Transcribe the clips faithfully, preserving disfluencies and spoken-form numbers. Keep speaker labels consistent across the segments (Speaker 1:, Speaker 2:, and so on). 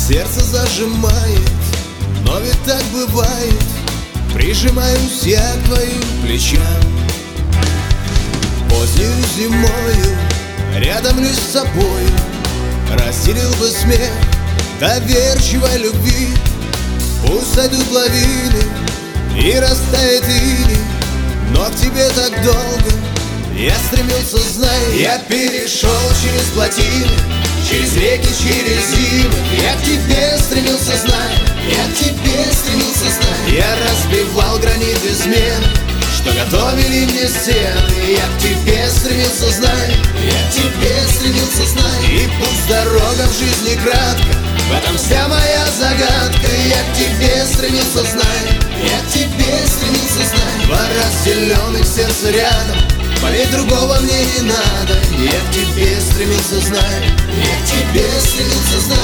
Speaker 1: Сердце зажимает, но ведь так бывает. Прижимаюсь я к твоим плечам. Позднюю зимою рядом лишь с собою разделил бы смех доверчивой любви. Пусть сойдут лавины и растает иней, но к тебе так долго я стремился, знай. Я перешел через плотины, через реки, через зимы. Я к тебе стремился, знай. Я к тебе стремился, знай. Я разбивал гранит измен, что готовили мне стены. Я к тебе стремился, знай. Я к тебе стремился, знай. И пусть дорога в жизни кратка, в этом вся моя загадка. Я к тебе стремился, знай. Я к тебе стремился, знай. Два разделенных сердца рядом, полей другого мне не надо. Я к тебе стремился, знай. Я к тебе стремился, знай.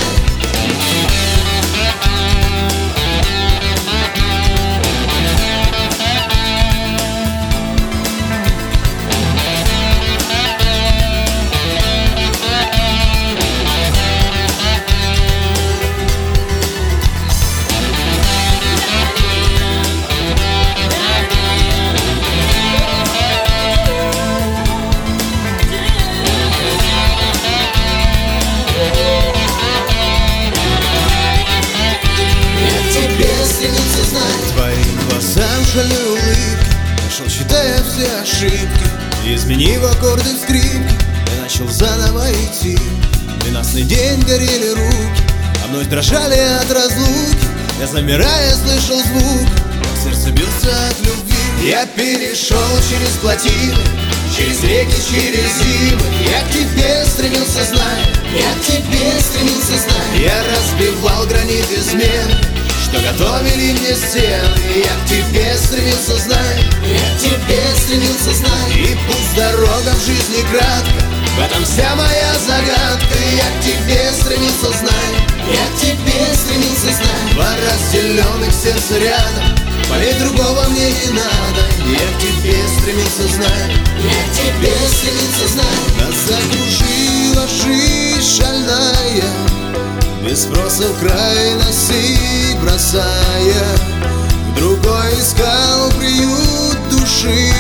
Speaker 1: Твоим глазам шальной улыбки нашел, считая все ошибки, изменив аккорды в скрипке, я начал заново идти. Двенадцатый день горели руки, а вновь дрожали от разлуки. Я, замирая, слышал звук, как сердце бился от любви. Я перешел через плотины, через реки, через зимы. Я к тебе стремился, знай. Я к тебе стремился, знай. Я разбивал гранит измен, что готовили мне стены. Я к тебе стремился, знай. Я к тебе стремился, знай. И пусть дорога в жизни кратка, в этом вся моя загадка. Я к тебе стремился, знай. Я к тебе стремился, знай. Два разделенных сердца рядом, полей другого мне не надо. Я к тебе стремился, знай. Я к тебе стремился, знай. Нас закружила жизнь шальная, без спроса в край носы бросая. Другой искал приют души,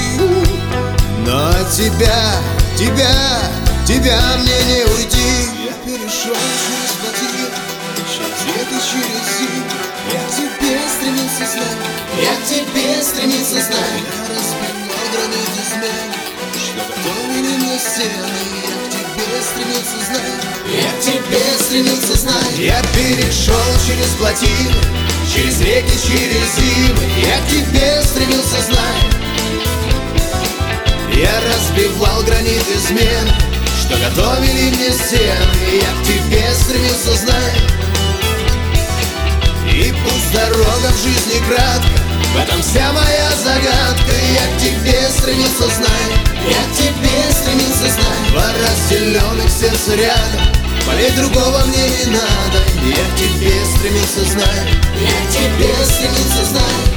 Speaker 1: но от тебя, тебя, тебя мне не уйти. Я перешел через плотины, через реки, через зимы. Я к тебе стремился, знай. Я к тебе стремился, знай. Я разбивал гранит измен, что готовили мне стены. Я к тебе стремился, знай. Я к тебе стремился, знай. Я перешел через плотины, через реки, через зимы. Я к тебе стремился, знай. Я разбивал гранит измен, что готовили мне стены. Я к тебе стремился, знай. И пусть дорога в жизни кратка, в этом вся моя загадка. Я к тебе стремился, знай. Я к тебе стремился, знай. Два разделенных сердца рядом, полей другого мне не надо. Я к тебе стремился, знай. Я к тебе стремился, знай.